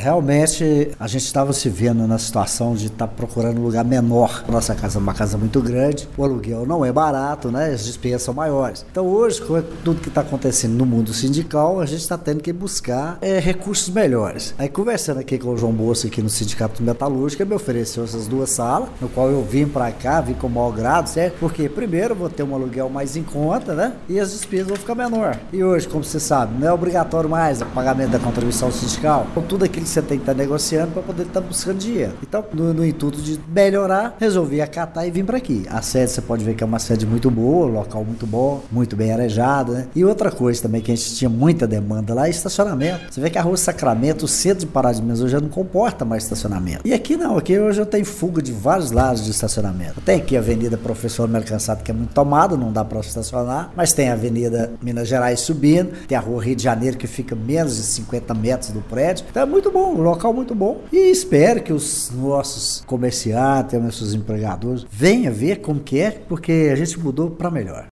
realmente a gente estava se vendo na situação de estar procurando um lugar menor. Nossa casa é uma casa muito grande, o aluguel não é barato, né? As despesas são maiores. Então hoje, com tudo que está acontecendo no mundo sindical, a gente está tendo que buscar recursos melhores. Aí conversando aqui com o João Bolsa aqui no Sindicato Metalúrgico, ele me ofereceu essas 2 salas, no qual eu vim para cá, vim com o maior grado, certo? Porque primeiro eu vou ter um aluguel mais em conta, né? E as despesas vão ficar menor. E hoje, como você sabe, não é obrigatório mais o pagamento da contribuição sindical. Então tudo aquilo que você tem que estar negociando para poder estar buscando dinheiro. Então, no intuito de melhorar, resolvi acatar e vim para aqui. A sede, você pode ver que é uma sede muito boa, local muito bom, muito bem arejado, né? E outra coisa também que a gente tinha muita demanda lá é estacionamento. Você vê que a Rua Sacramento, o centro de Pará de Minas hoje já não comporta mais estacionamento. E aqui não, aqui hoje eu tenho fuga de vários lados de estacionamento. Tem aqui a Avenida Professor Melo Cansado, que é muito tomada, não dá para estacionar, mas tem a Avenida Minas Gerais subindo, tem a Rua Rio de Janeiro que fica menos de 50 metros do prédio. Então é muito bom, um local muito bom. E espero que os nossos comerciantes, nossos empregadores venham ver como que é, porque a gente mudou para melhor.